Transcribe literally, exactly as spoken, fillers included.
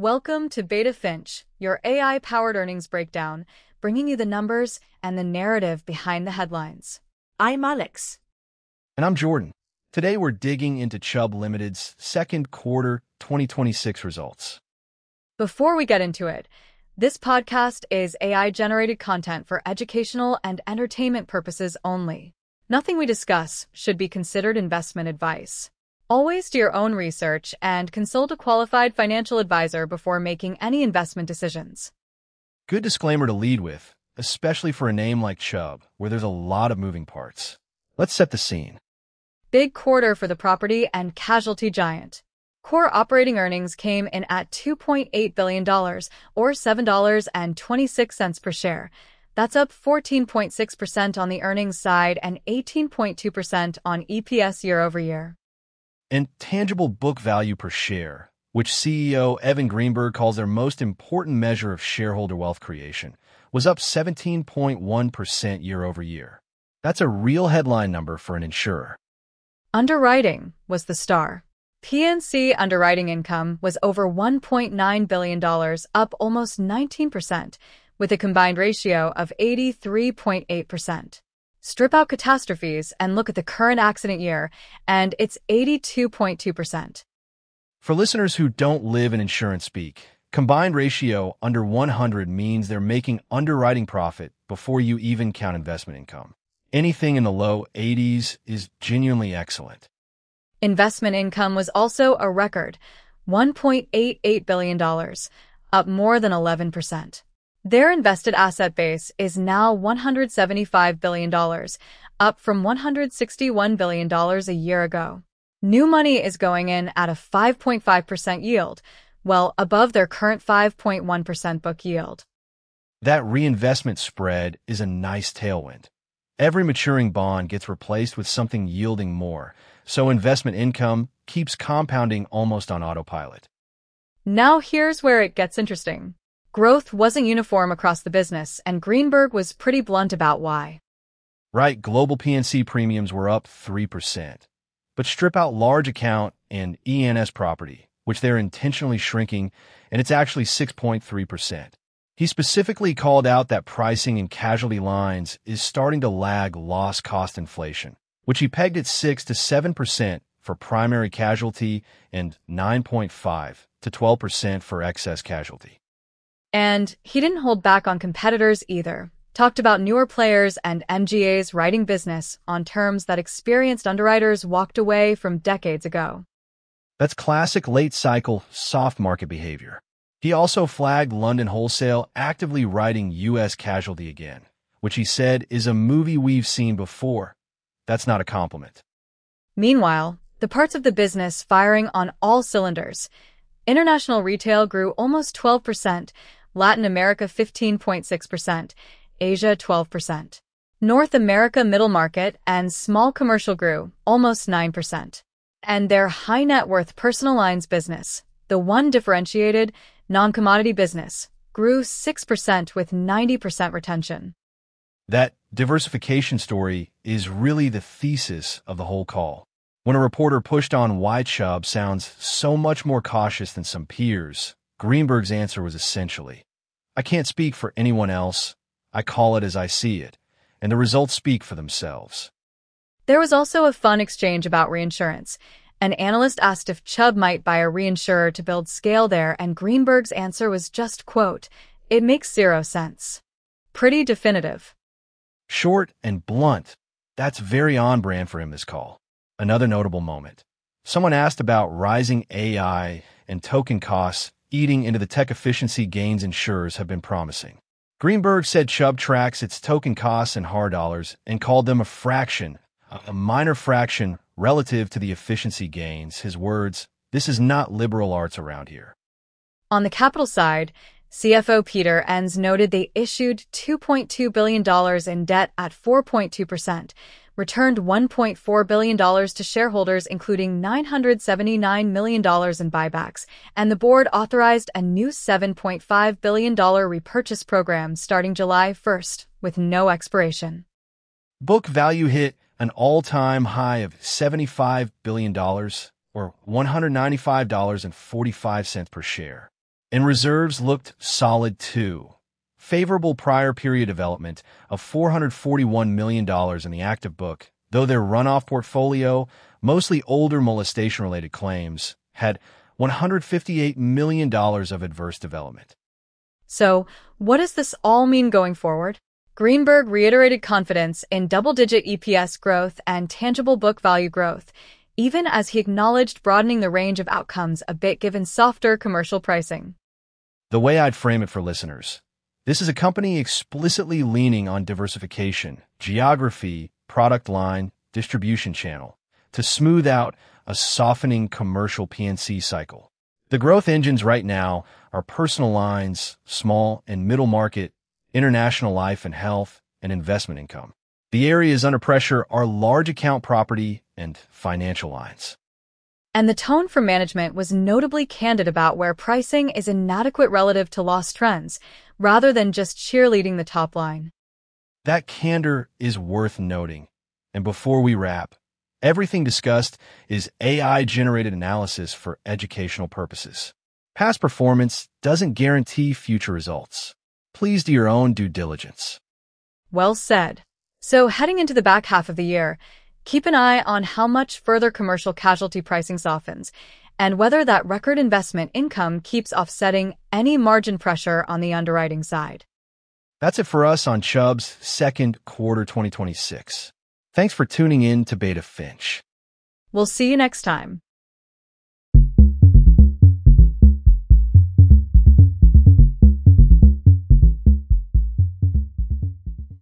Welcome to Beta Finch, your A I-powered earnings breakdown, bringing you the numbers and the narrative behind the headlines. I'm Alex. And I'm Jordan. Today we're digging into Chubb Limited's second quarter twenty twenty-six results. Before we get into it, this podcast is A I-generated content for educational and entertainment purposes only. Nothing we discuss should be considered investment advice. Always do your own research and consult a qualified financial advisor before making any investment decisions. Good disclaimer to lead with, especially for a name like Chubb, where there's a lot of moving parts. Let's set the scene. Big quarter for the property and casualty giant. Core operating earnings came in at two point eight billion dollars, or seven dollars and twenty-six cents per share. That's up fourteen point six percent on the earnings side and eighteen point two percent on E P S year over year. And tangible book value per share, which C E O Evan Greenberg calls their most important measure of shareholder wealth creation, was up seventeen point one percent year over year. That's a real headline number for an insurer. Underwriting was the star. P and C underwriting income was over one point nine billion dollars, up almost nineteen percent, with a combined ratio of eighty-three point eight percent. Strip out catastrophes and look at the current accident year, and it's eighty-two point two percent. For listeners who don't live in insurance speak, combined ratio under one hundred means they're making underwriting profit before you even count investment income. Anything in the low eighties is genuinely excellent. Investment income was also a record, one point eight eight billion dollars, up more than eleven percent. Their invested asset base is now one hundred seventy-five billion dollars, up from one hundred sixty-one billion dollars a year ago. New money is going in at a five point five percent yield, well above their current five point one percent book yield. That reinvestment spread is a nice tailwind. Every maturing bond gets replaced with something yielding more, so investment income keeps compounding almost on autopilot. Now here's where it gets interesting. Growth wasn't uniform across the business, and Greenberg was pretty blunt about why. Right, global P and C premiums were up three percent. But strip out large account and E and S property, which they're intentionally shrinking, and it's actually six point three percent. He specifically called out that pricing in casualty lines is starting to lag loss cost inflation, which he pegged at six to seven percent for primary casualty and nine point five to twelve percent for excess casualty. And he didn't hold back on competitors either. Talked about newer players and M G As writing business on terms that experienced underwriters walked away from decades ago. That's classic late-cycle, soft market behavior. He also flagged London Wholesale actively writing U S casualty again, which he said is a movie we've seen before. That's not a compliment. Meanwhile, the parts of the business firing on all cylinders. International retail grew almost twelve percent, Latin America fifteen point six percent, Asia twelve percent. North America middle market and small commercial grew almost nine percent. And their high net worth personal lines business, the one differentiated, non-commodity business, grew six percent with ninety percent retention. That diversification story is really the thesis of the whole call. When a reporter pushed on why Chubb sounds so much more cautious than some peers, Greenberg's answer was essentially, I can't speak for anyone else. I call it as I see it, and the results speak for themselves. There was also a fun exchange about reinsurance. An analyst asked if Chubb might buy a reinsurer to build scale there, and Greenberg's answer was just, quote, it makes zero sense. Pretty definitive. Short and blunt. That's very on-brand for him this call. Another notable moment. Someone asked about rising A I and token costs eating into the tech efficiency gains insurers have been promising. Greenberg said Chubb tracks its token costs in hard dollars and called them a fraction, a minor fraction relative to the efficiency gains. His words, this is not liberal arts around here. On the capital side, C F O Peter Enns noted they issued two point two billion dollars in debt at four point two percent, returned one point four billion dollars to shareholders, including nine hundred seventy-nine million dollars in buybacks, and the board authorized a new seven point five billion dollars repurchase program starting July first, with no expiration. Book value hit an all-time high of seventy-five billion dollars, or one hundred ninety-five dollars and forty-five cents per share. And reserves looked solid too. Favorable prior period development of four hundred forty-one million dollars in the active book, though their runoff portfolio, mostly older molestation-related claims, had one hundred fifty-eight million dollars of adverse development. So, what does this all mean going forward? Greenberg reiterated confidence in double-digit E P S growth and tangible book value growth, even as he acknowledged broadening the range of outcomes a bit given softer commercial pricing. The way I'd frame it for listeners, this is a company explicitly leaning on diversification, geography, product line, distribution channel, to smooth out a softening commercial P and C cycle. The growth engines right now are personal lines, small and middle market, international life and health, and investment income. The areas under pressure are large account property and financial lines. And the tone from management was notably candid about where pricing is inadequate relative to loss trends, rather than just cheerleading the top line. That candor is worth noting. And before we wrap, everything discussed is A I-generated analysis for educational purposes. Past performance doesn't guarantee future results. Please do your own due diligence. Well said. So heading into the back half of the year, keep an eye on how much further commercial casualty pricing softens, and whether that record investment income keeps offsetting any margin pressure on the underwriting side. That's it for us on Chubb's second quarter twenty twenty-six. Thanks for tuning in to Beta Finch. We'll see you next time.